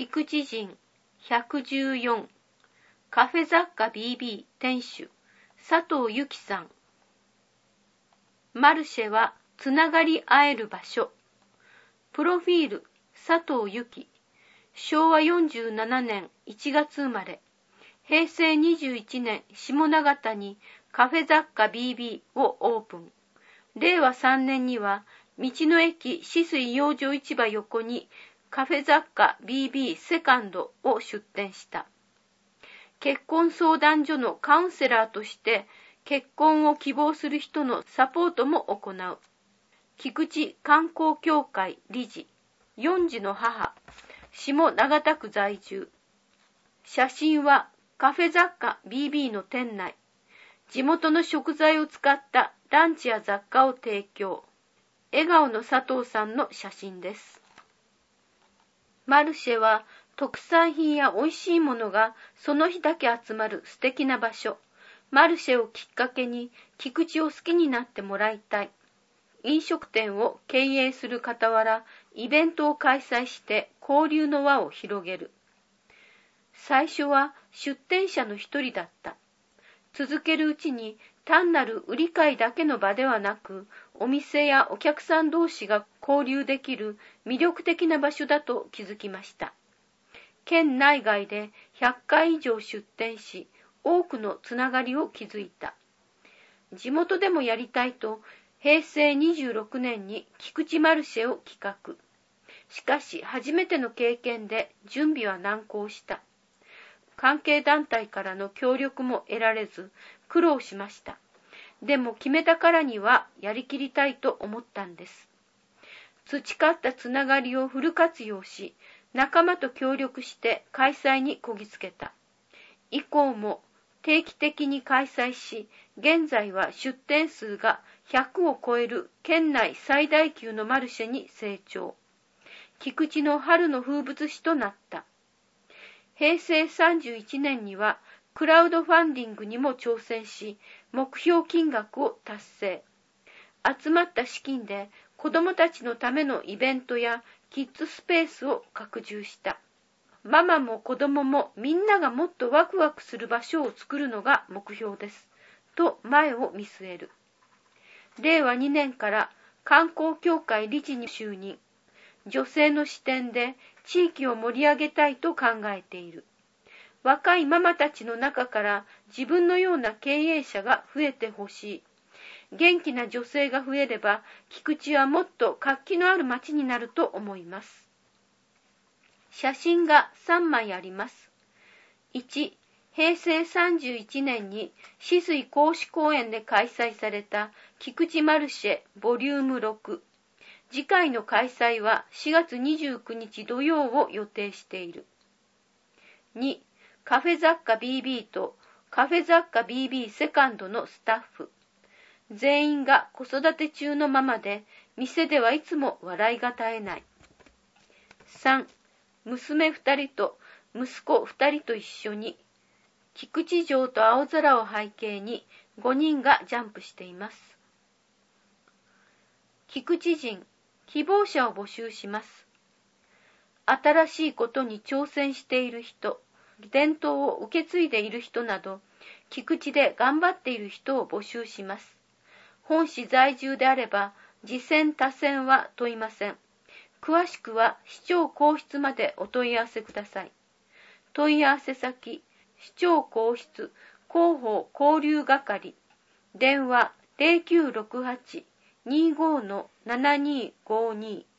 菊池人114、カフェ雑貨 BB 店主佐藤由紀さん。マルシェはつながり合える場所。プロフィール佐藤由紀、昭和47年1月生まれ、平成21年下永田にカフェ雑貨 BB をオープン。令和3年には道の駅止水養生市場横にカフェ雑貨 BB セカンドを出店した。結婚相談所のカウンセラーとして結婚を希望する人のサポートも行う。菊池観光協会理事、4児の母、下永田区在住。写真はカフェ雑貨 BB の店内。地元の食材を使ったランチや雑貨を提供。笑顔の佐藤さんの写真です。マルシェは特産品や美味しいものがその日だけ集まる素敵な場所。マルシェをきっかけに菊池を好きになってもらいたい。飲食店を経営する傍ら、イベントを開催して交流の輪を広げる。最初は出店者の一人だった。続けるうちに単なる売り買いだけの場ではなく、お店やお客さん同士が交流できる魅力的な場所だと気づきました。県内外で100回以上出店し、多くのつながりを築いた。地元でもやりたいと、平成26年に菊池マルシェを企画。しかし初めての経験で準備は難航した。関係団体からの協力も得られず苦労しました。でも決めたからにはやりきりたいと思ったんです。培ったつながりをフル活用し、仲間と協力して開催にこぎつけた。以降も定期的に開催し、現在は出店数が100を超える県内最大級のマルシェに成長。菊池の春の風物詩となった。平成31年にはクラウドファンディングにも挑戦し、目標金額を達成。集まった資金で子どもたちのためのイベントやキッズスペースを拡充した。ママも子供もみんながもっとワクワクする場所を作るのが目標です。と前を見据える。令和2年から観光協会理事に就任。女性の視点で地域を盛り上げたいと考えている。若いママたちの中から自分のような経営者が増えてほしい。元気な女性が増えれば、菊池はもっと活気のある街になると思います。写真が3枚あります。1、平成31年に止水公主公園で開催された菊池マルシェボリューム6。次回の開催は4月29日土曜を予定している。2、カフェ雑貨 BB とカフェ雑貨 BB セカンドのスタッフ。全員が子育て中のママで、店ではいつも笑いが絶えない。3、娘2人と息子2人と一緒に、菊池城と青空を背景に5人がジャンプしています。菊池人、希望者を募集します。新しいことに挑戦している人、伝統を受け継いでいる人など、菊池で頑張っている人を募集します。本市在住であれば、次選他選は問いません。詳しくは市長公室までお問い合わせください。問い合わせ先、市長公室広報交流係、電話 0968-25-7252